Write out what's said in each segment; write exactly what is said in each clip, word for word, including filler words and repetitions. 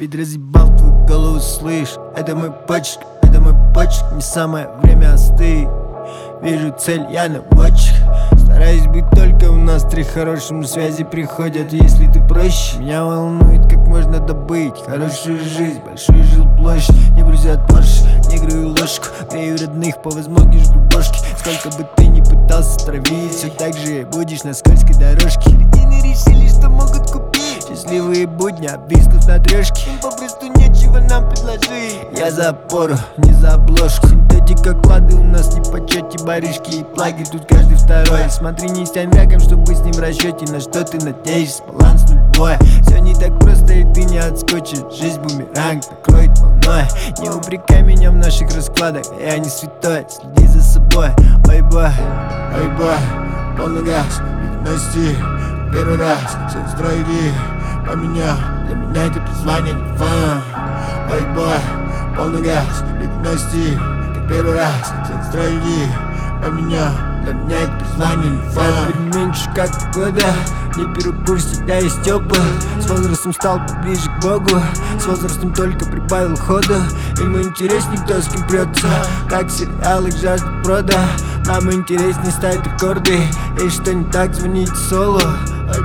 Ведь разъебал твою голову, слышь. Это мой почерк, это мой почерк. Не самое время остыть. Вижу цель, я наводчик. Стараюсь быть только у нас три хорошим связи приходят. Если ты проще, меня волнует, как можно добыть хорошую жизнь, большую жилплощадь. Не брюзят Порш, не граю ложку, грею родных, по возможности жгу бошки. Сколько бы ты ни пытался травить, все так же будешь на скользкой дорожке. Легины решили, что могут купить счастливые будни, обвиснув на трешке. Им попросту нечего нам предложить. Я за опору, не за обложку. Синтетика, клады у нас не по чете, барышки и плаги, тут каждый второй. Смотри, не стань врагом, чтобы с ним в расчете. На что ты надеешься, баланс нулевой. Все не так просто, и ты не отскочишь. Жизнь бумеранг накроет волной. Не упрекай меня в наших раскладах, я не святой, следи за собой. Ой бой, ой бой, полный газ, видности. Первый раз все строили поменял. Для меня это призвание, не фан. Ой бой, полный газ, видности. Как первый раз все строили поменял. Для меня это признание, не фан. Меньше как года, не беру курс, всегда есть опыт. С возрастом стал поближе к Богу, с возрастом только прибавил хода. Ему интересней, кто с кем прется, как сериалы жажда прода. Нам интереснее ставить рекорды, и что не так, звоните соло. Ой,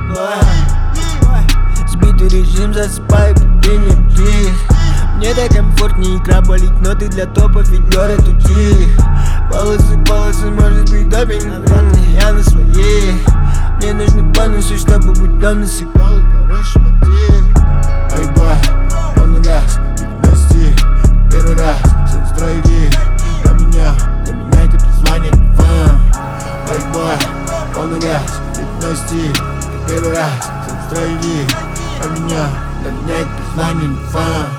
бой, сбитый режим, засыпаю падение птиц. Мне так комфортнее, игра болит, но ты для топа фигура тутих. Волосы, волосы, может быть, допинг, я на своей. Мне нужны бонусы, чтобы быть тонусом. Хороший мотив. Ой, бой, полный газ, видности. Первый раз все строили поменял. Для меня это призвание, не фан. Ой, бой, полный газ, видности. Первый раз все строили поменял. Для меня это признание, не фан.